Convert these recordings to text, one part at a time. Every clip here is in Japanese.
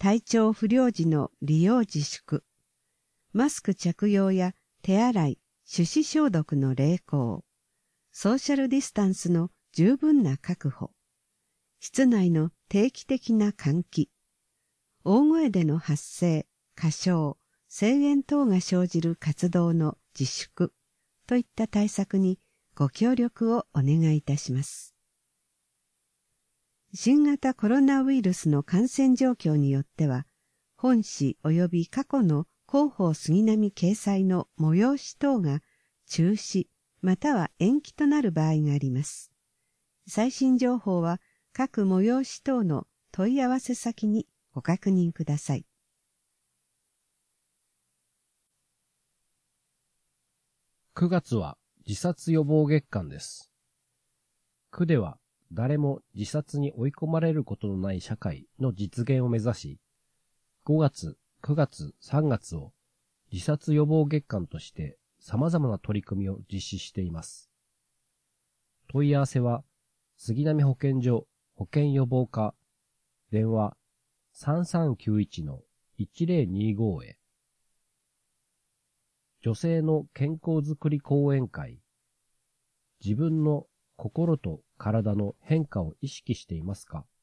体調不良時の利用自粛、マスク着用や手洗い、手指消毒の励行、ソーシャルディスタンスの十分な確保、室内の定期的な換気、大声での発声、歌唱、声援等が生じる活動の自粛といった対策にご協力をお願いいたします。新型コロナウイルスの感染状況によっては、本誌及び過去の広報杉並掲載の催し等が中止または延期となる場合があります。最新情報は各催し等の問い合わせ先にご確認ください。 9月は自殺予防月間です。区では誰も自殺に追い込まれることのない社会の実現を目指し、5月、9月、3月を自殺予防月間として様々な取り組みを実施しています。問い合わせは、杉並保健所保健予防課電話 3391-1025 へ。女性の健康づくり講演会。自分の心と体の変化を意識していますか？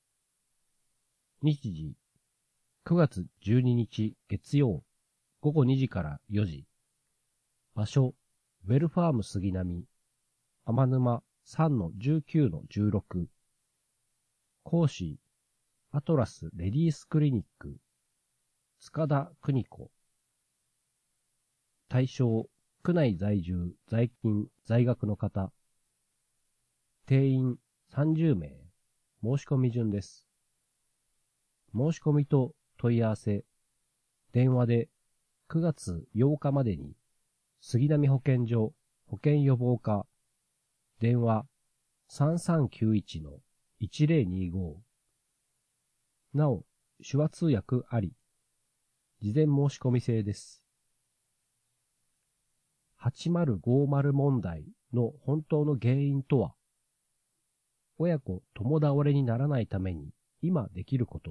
日時、9月12日月曜午後2時から4時。場所、ウェルファーム杉並、天沼 3-19-16。講師、アトラスレディースクリニック、塚田邦子。対象、区内在住、在勤、在学の方。定員30名。申し込み順です。申し込みと問い合わせ、電話で9月8日までに、杉並保健所保健予防課、電話 3391-1025。なお、手話通訳あり、事前申し込み制です。8050問題の本当の原因とは、親子共倒れにならないために今できること。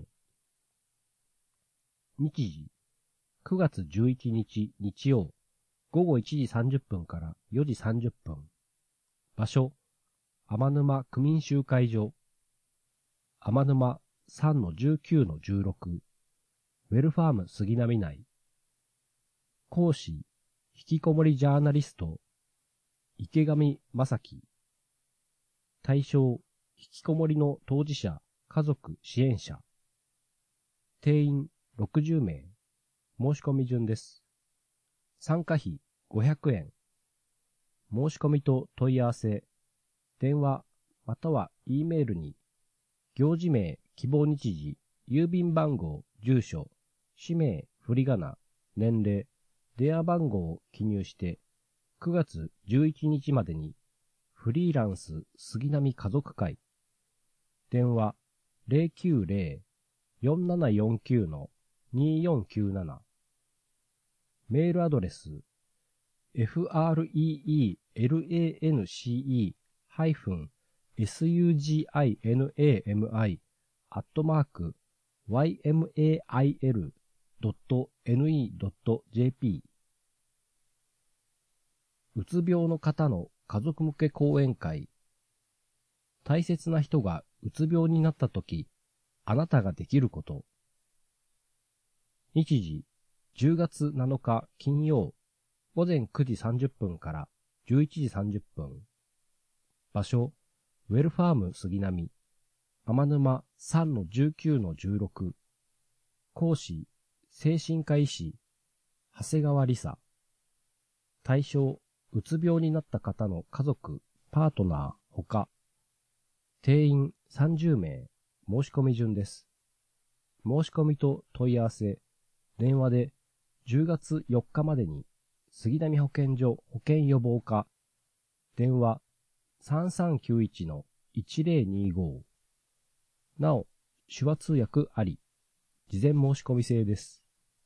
日時、9月11日日曜、午後1時30分から4時30分。場所、天沼区民集会所。天沼 3-19-16。ウェルファーム杉並内。講師、引きこもりジャーナリスト、池上正樹。対象、引きこもりの当事者、家族、支援者。定員60名。申し込み順です。参加費500円。申し込みと問い合わせ、電話または E メールに、行事名、希望日時、郵便番号、住所、氏名、振り仮名、年齢、電話番号を記入して、9月11日までに、フリーランス杉並家族会、電話 090-4749-2497、メールアドレス freelancinami@ymail.ne.jp うつ病の方の家族向け講演会。大切な人がうつ病になったとき、あなたができること。日時、10月7日金曜、午前9時30分から11時30分。場所、ウェルファーム杉並、天沼 3-19-16。講師、精神科医師、長谷川理沙。対象、うつ病になった方の家族、パートナー、ほか。定員30名。申し込み順です。申し込みと問い合わせ、電話で10月4日までに、杉並保健所保健予防課、電話 3391-1025。なお、手話通訳あり、事前申し込み制です。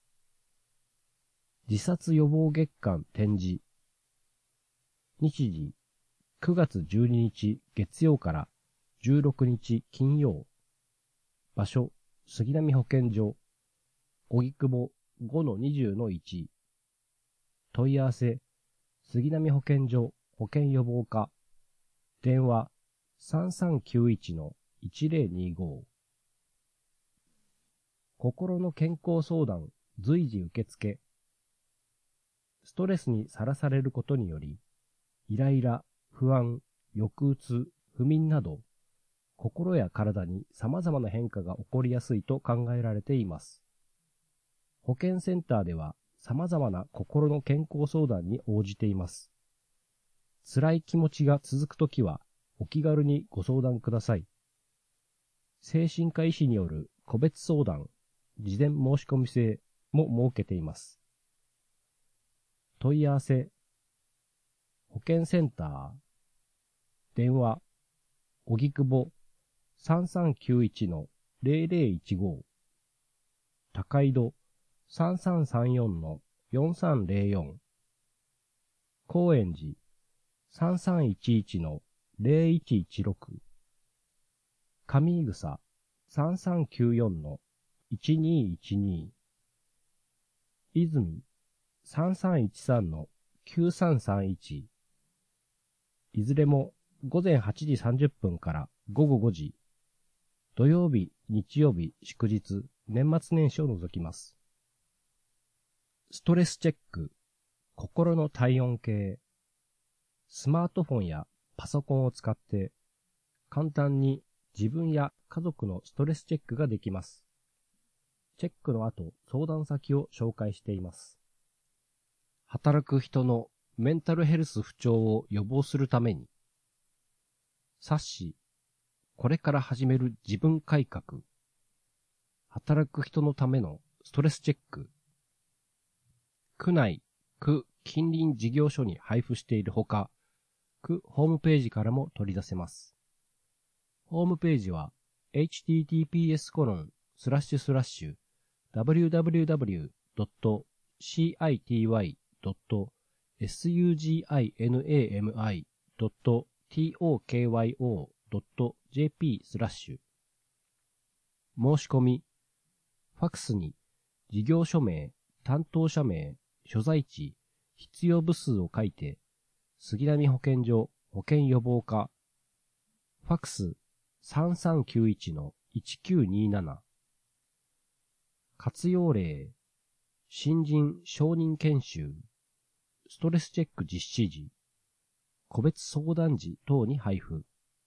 自殺予防月間展示。日時、9月12日月曜から16日金曜。場所、 杉並保健所、荻窪 5-20-1。問い合わせ、杉並保健所保健予防課。電話、3391-1025。心の健康相談、随時受付。ストレスにさらされることにより、イライラ、不安、抑うつ、不眠など、心や体に様々な変化が起こりやすいと考えられています。保健センターでは様々な心の健康相談に応じています。辛い気持ちが続くときはお気軽にご相談ください。精神科医師による個別相談、事前申し込み制も設けています。問い合わせ、保健センター、電話、荻窪 3391-0015、高井戸 3334-4304、高円寺 3311-0116、上井草 3394-1212、泉 3313-9331、いずれも午前8時30分から午後5時、土曜日、日曜日、祝日、年末年始を除きます。ストレスチェック、心の体温計、スマートフォンやパソコンを使って簡単に自分や家族のストレスチェックができます。チェックの後、相談先を紹介しています。働く人のメンタルヘルス不調を予防するために、冊子、これから始める自分改革、働く人のためのストレスチェック、区内、区近隣事業所に配布しているほか、区ホームページからも取り出せます。ホームページは https://www.city.suginami.tokyo.jp/ 申し込み、ファクスに事業所名、担当者名、所在地、必要部数を書いて、杉並保健所保健予防課、ファクス 3391-1927、活用例、新人承認研修、ストレスチェック実施時、個別相談時等に配布。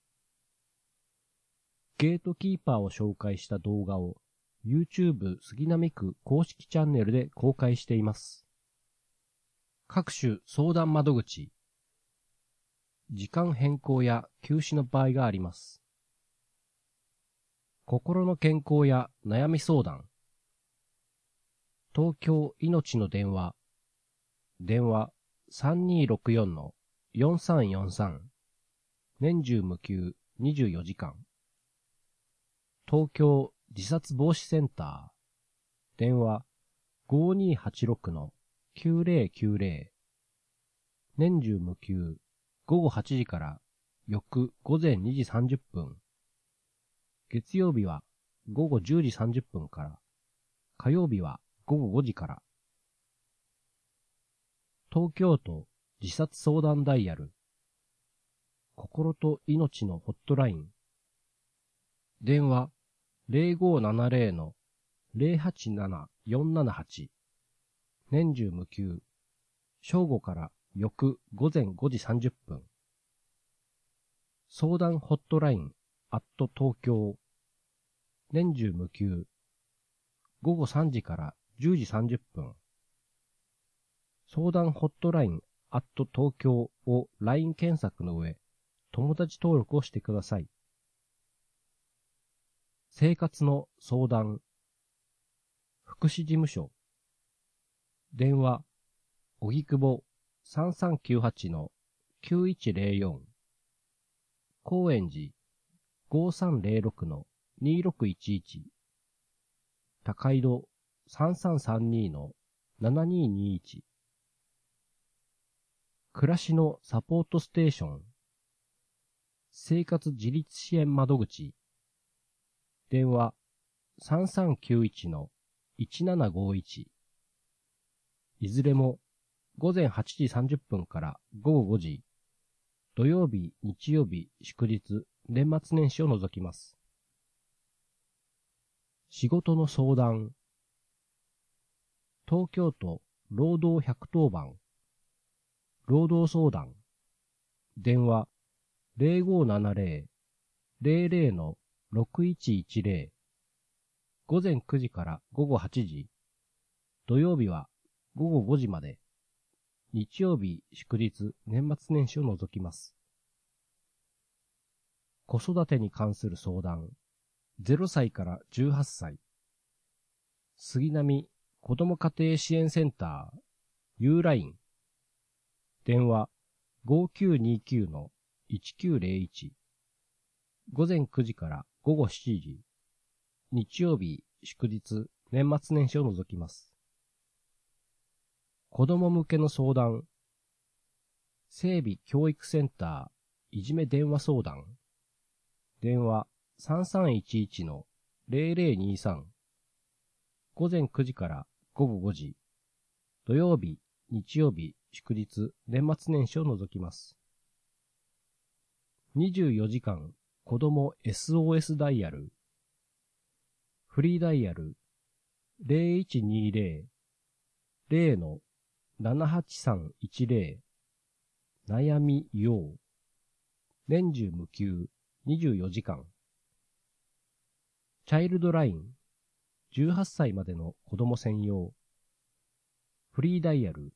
ゲートキーパーを紹介した動画を YouTube 杉並区公式チャンネルで公開しています。各種相談窓口、時間変更や休止の場合があります。心の健康や悩み相談、東京いのちの電話、電話 3264-4343、年中無休24時間。東京自殺防止センター、電話 5286-9090、年中無休午後8時から翌午前2時30分。月曜日は午後10時30分から、火曜日は午後5時から。東京都自殺相談ダイヤル、心と命のホットライン、電話 0570-087478、年中無休、正午から翌午前5時30分。相談ホットライン東京、年中無休、午後3時から10時30分。相談ホットライン東京を LINE 検索の上、友達登録をしてください。生活の相談、福祉事務所、電話、荻窪 3398-9104、高円寺 5306-2611、高井戸 3332-7221、暮らしのサポートステーション、生活自立支援窓口、電話 3391-1751。いずれも午前8時30分から午後5時、土曜日、日曜日、祝日、年末年始を除きます。仕事の相談。東京都労働110番。労働相談。電話0570-00-6110。午前9時から午後8時。土曜日は午後5時まで。日曜日、祝日、年末年始を除きます。子育てに関する相談。0歳から18歳。杉並子ども家庭支援センター、U ライン。電話5929-1901。午前9時から午後7時。日曜日、祝日、年末年始を除きます。子供向けの相談。整備教育センター、いじめ電話相談。電話3311-0023。午前9時から午後5時。土曜日、日曜日、祝日、年末年始を除きます。24時間子供 SOS ダイヤル。フリーダイヤル 0120-0-78310。悩みよう。年中無休24時間。チャイルドライン。18歳までの子供専用。フリーダイヤル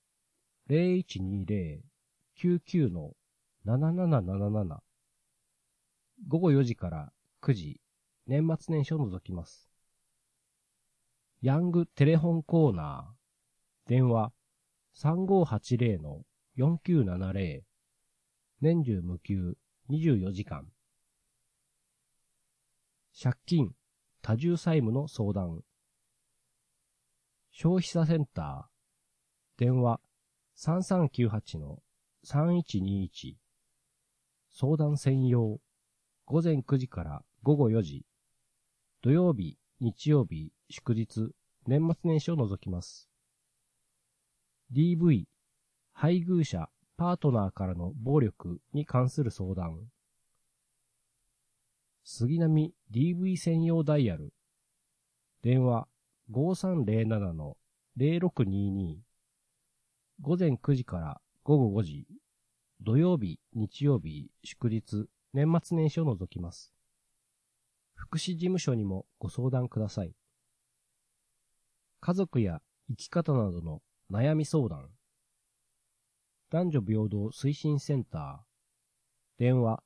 0120-99-7777。午後4時から9時。年末年始を除きます。ヤングテレホンコーナー。電話3580-4970。年中無休24時間。借金、多重債務の相談。消費者センター。電話3398-3121。相談専用。午前9時から午後4時。土曜日、日曜日、祝日、年末年始を除きます。DV、配偶者、パートナーからの暴力に関する相談。杉並 DV 専用ダイヤル。電話5307-0622。午前9時から午後5時。土曜日、日曜日、祝日、年末年始を除きます。福祉事務所にもご相談ください。家族や生き方などの悩み相談。男女平等推進センター。電話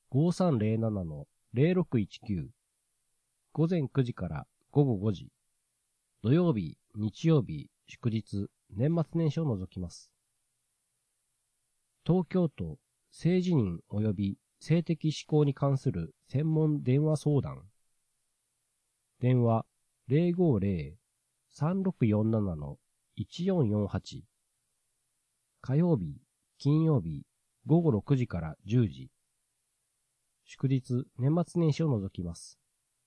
5307-0619。午前9時から午後5時。土曜日、日曜日、祝日、年末年始を除きます。東京都性自認及び性的指向に関する専門電話相談。電話050-3647-1448。火曜日、金曜日、午後6時から10時。祝日、年末年始を除きます。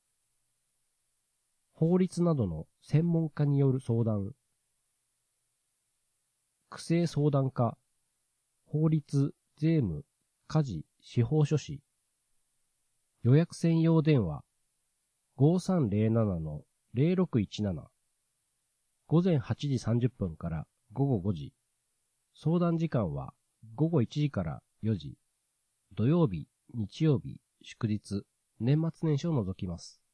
法律などの専門家による相談。区政相談課、法律、税務、家事、司法書士。予約専用電話5307-0617。午前8時30分から午後5時。相談時間は午後1時から4時。土曜日、日曜日、祝日、年末年始を除きます。